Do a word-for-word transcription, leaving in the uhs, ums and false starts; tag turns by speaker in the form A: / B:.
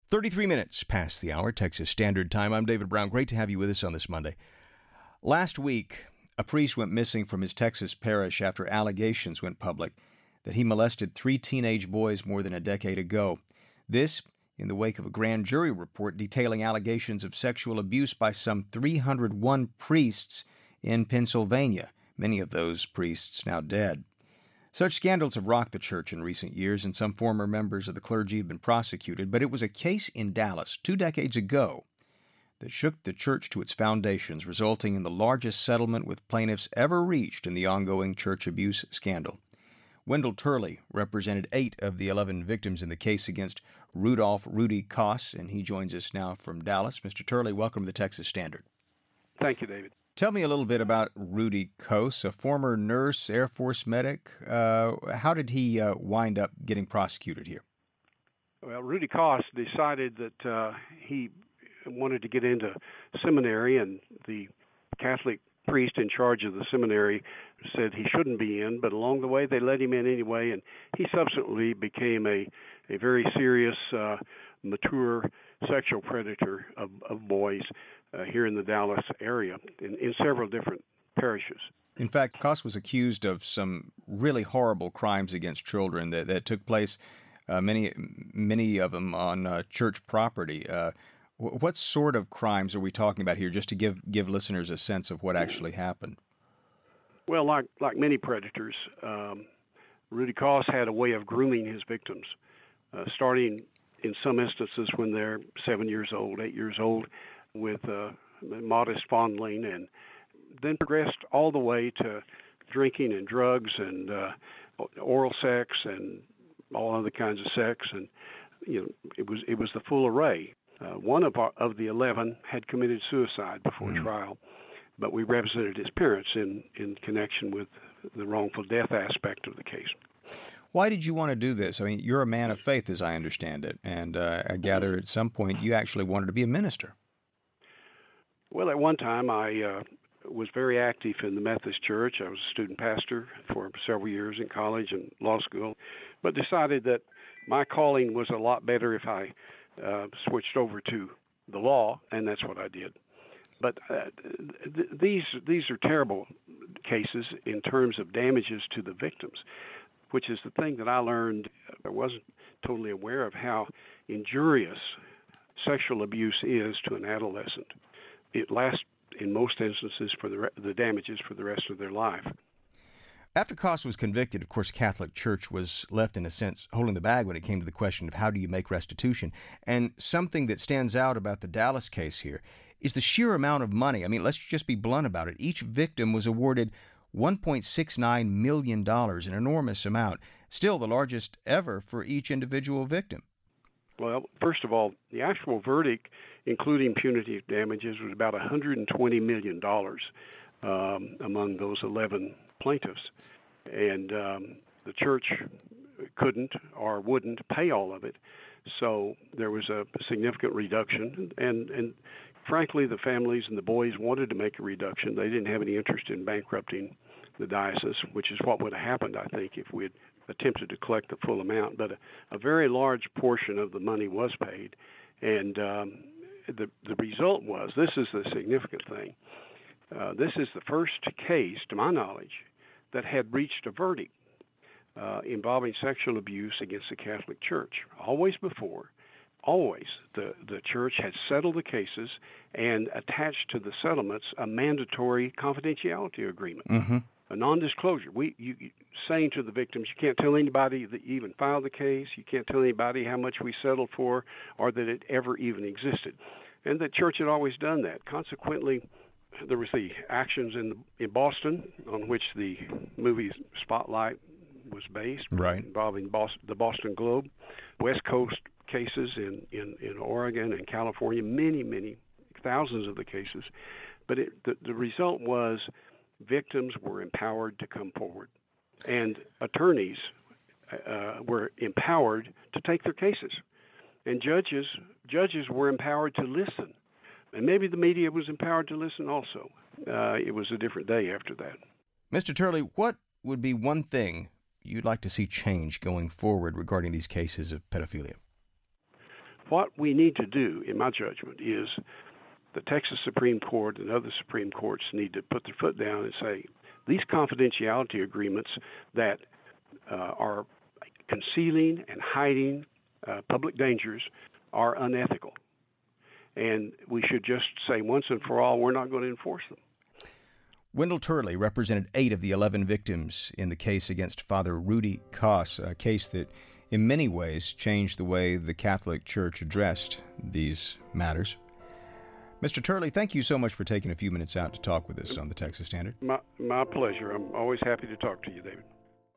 A: thirty-three minutes past the hour, Texas Standard Time. I'm David Brown. Great to have you with us on this Monday. Last week, a priest went missing from his Texas parish after allegations went public that he molested three teenage boys more than a decade ago. This, in the wake of a grand jury report detailing allegations of sexual abuse by some three hundred one priests in Pennsylvania, many of those priests now dead. Such scandals have rocked the church in recent years, and some former members of the clergy have been prosecuted, but it was a case in Dallas two decades ago that shook the church to its foundations, resulting in the largest settlement with plaintiffs ever reached in the ongoing church abuse scandal. Wendell Turley represented eight of the eleven victims in the case against Rudolph Rudy Koss, and he joins us now from Dallas. Mister Turley, welcome to the Texas Standard.
B: Thank you, David.
A: Tell me a little bit about Rudy Koss, a former nurse, Air Force medic. Uh, how did he uh, wind up getting prosecuted here?
B: Well, Rudy Koss decided that uh, he wanted to get into seminary, and the Catholic priest in charge of the seminary said he shouldn't be in, but along the way they let him in anyway, and he subsequently became a, a very serious, uh, mature sexual predator of, of boys uh, here in the Dallas area in, in several different parishes.
A: In fact, Koss was accused of some really horrible crimes against children that, that took place, uh, many many of them on uh, church property. Uh, what sort of crimes are we talking about here, just to give give listeners a sense of what actually happened?
B: Well, like like many predators, um, Rudy Koss had a way of grooming his victims, uh, starting in some instances when they're seven years old, eight years old, with uh, modest fondling, and then progressed all the way to drinking and drugs and uh, oral sex and all other kinds of sex, and you know it was it was the full array. Uh, one of our, of the eleven had committed suicide before mm. trial, but we represented his parents in, in connection with the wrongful death aspect of the case.
A: Why did you want to do this? I mean, you're a man of faith, as I understand it, and uh, I gather at some point you actually wanted to be a minister.
B: Well, at one time I uh, was very active in the Methodist Church. I was a student pastor for several years in college and law school, but decided that my calling was a lot better if I uh, switched over to the law, and that's what I did. But uh, th- these these are terrible cases in terms of damages to the victims, which is the thing that I learned. I wasn't totally aware of how injurious sexual abuse is to an adolescent. It lasts, in most instances, for the, re- the damages for the rest of their life.
A: After Koss was convicted, of course, Catholic Church was left, in a sense, holding the bag when it came to the question of how do you make restitution. And something that stands out about the Dallas case here is the sheer amount of money. I mean, let's just be blunt about it. Each victim was awarded one point six nine million dollars, an enormous amount, still the largest ever for each individual victim.
B: Well, first of all, the actual verdict, including punitive damages, was about one hundred twenty million dollars um, among those eleven plaintiffs. And um, the church couldn't or wouldn't pay all of it, so there was a significant reduction. And, and frankly, the families and the boys wanted to make a reduction. They didn't have any interest in bankrupting the diocese, which is what would have happened, I think, if we had attempted to collect the full amount. But a, a very large portion of the money was paid, and um, the the result was, this is the significant thing, uh, this is the first case, to my knowledge, that had reached a verdict uh, involving sexual abuse against the Catholic Church. Always before, always, the, the church had settled the cases and attached to the settlements a mandatory confidentiality agreement.
A: Mm-hmm.
B: A non-disclosure. We you, you saying to the victims, you can't tell anybody that you even filed the case, you can't tell anybody how much we settled for, or that it ever even existed. And the church had always done that. Consequently, there was the actions in in Boston, on which the movie Spotlight was based,
A: right,
B: involving Boston, the Boston Globe, West Coast cases in, in, in Oregon and California, many, many, thousands of the cases. But it, the, the result was victims were empowered to come forward, and attorneys uh, were empowered to take their cases, and judges judges were empowered to listen, and maybe the media was empowered to listen also. Uh, it was a different day after that.
A: Mister Turley, what would be one thing you'd like to see change going forward regarding these cases of pedophilia?
B: what we need to do, in my judgment, is the Texas Supreme Court and other Supreme Courts need to put their foot down and say, these confidentiality agreements that uh, are concealing and hiding uh, public dangers are unethical. And we should just say once and for all, we're not going to enforce them.
A: Wendell Turley represented eight of the eleven victims in the case against Father Rudy Koss, a case that in many ways changed the way the Catholic Church addressed these matters. Mister Turley, thank you so much for taking a few minutes out to talk with us on the Texas Standard.
B: My, my pleasure. I'm always happy to talk to you, David.